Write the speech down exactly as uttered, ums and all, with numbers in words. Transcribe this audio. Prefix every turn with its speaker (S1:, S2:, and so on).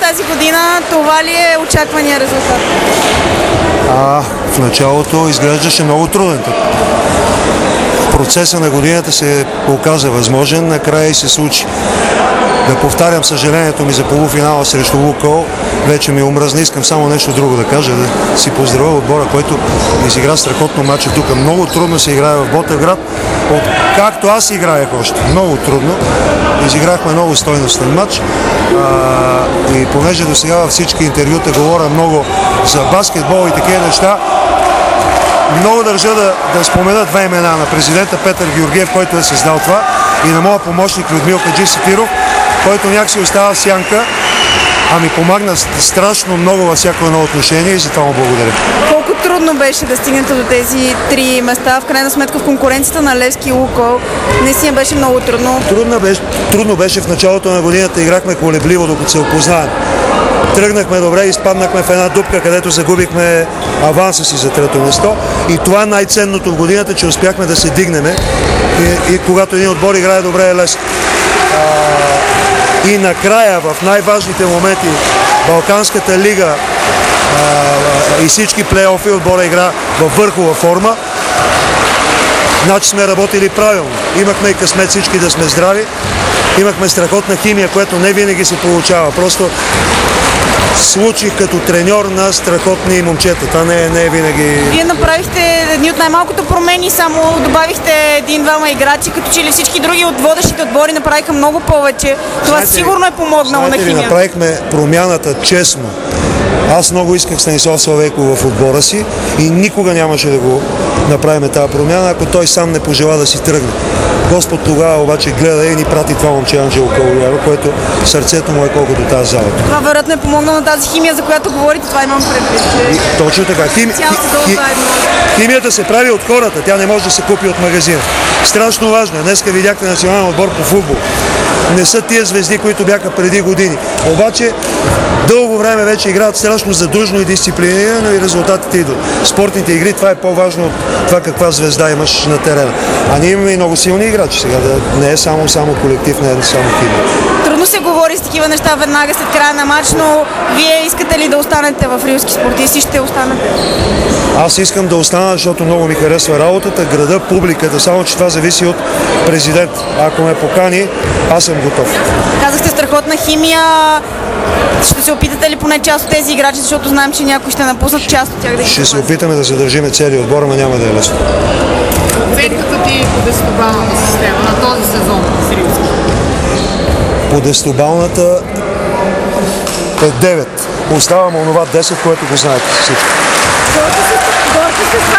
S1: тази година. Това ли е очаквания резултат?
S2: А, в началото изглеждаше много труден. В процеса на годината се оказа възможен, накрая и се случи. Да повтарям съжалението ми за полуфинала срещу Лукойл, вече ми омръзна. Искам само нещо друго да кажа, да си поздравя отбора, който изигра страхотно матча тук. Много трудно се играе в Ботевград, както аз играех още. Много трудно. Изиграхме много стойностен матч. А, и понеже до сега във всички интервюта говоря много за баскетбол и такива неща, много държа да, да спомена две имена на президента Петър Георгиев, който е създал това, и на моя помощник Людмил Хаджисафиров, който някакси остава в сянка, а ми помагна страшно много във всяко едно отношение и за това му благодаря.
S1: Колко трудно беше да стигнете до тези три места? В крайна сметка в конкуренцията на Левски и Лукойл наистина беше много трудно.
S2: Трудно беше, трудно беше в началото на годината, играхме колебливо, докато се опознаем. Тръгнахме добре, изпаднахме в една дупка, където загубихме аванса си за трето место. И това е най-ценното в годината, че успяхме да се дигнем. И, и когато един отбор играе добре, е лесно. А, и накрая, в най-важните моменти, Балканската лига а, и всички плейофи, отбора игра във върхова форма. Значи сме работили правилно. Имахме и късмет всички да сме здрави. Имахме страхотна химия, което не винаги се получава. Просто случих като треньор на страхотни момчета. Това не е, не е винаги...
S1: Вие направихте едни от най-малкото промени, само добавихте един-двама играчи, като че ли всички други от водещите отбори направиха много повече. Това знаете, сигурно е помогнало
S2: знаете
S1: на химия.
S2: Ли, направихме промяната честно. Аз много исках Станислав Славейков в отбора си и никога нямаше да го направим тази промяна, ако той сам не пожела да си тръгне. Господ тогава обаче гледа и ни прати това момче Анджело Калояро, което сърцето му е колкото тази зала.
S1: Това вероятно е помогнало на тази химия, за която говорите, това имам предвид. Че...
S2: Точно така. Хими... Хи... Хи... Химията се прави от хората, тя не може да се купи от магазина. Страшно важно. Днеска видяхте национален отбор по футбол. Не са тия звезди, които бяха преди години. Обаче дълго време вече играят страшно задушно и дисциплинирано и резултатите идват. Спортните игри, това е по-важно от това каква звезда имаш на терена. А ние имаме и много силни играчи сега, да не е само, само колектив, не е само химия.
S1: Трудно се говори с такива неща веднага след края на матч, но вие искате ли да останете в Рилски спортисти? Ще останете?
S2: Аз искам да остана, защото много ми харесва работата, града, публиката, само че това зависи от президент. Ако ме покани, аз съм готов.
S1: Казахте страхотна химия. Ще се опитате ли поне част от тези играчи, защото знаем, че някои ще напуснат част от тях да ги
S2: Ще се опитаме да задържиме целия отбор, но няма да е лесно.
S3: Оценката ти по десетобалната система на този сезон в Рилски?
S2: По десетобалната е девет. Оставам онова десет, което го знаете всички.
S1: Горки се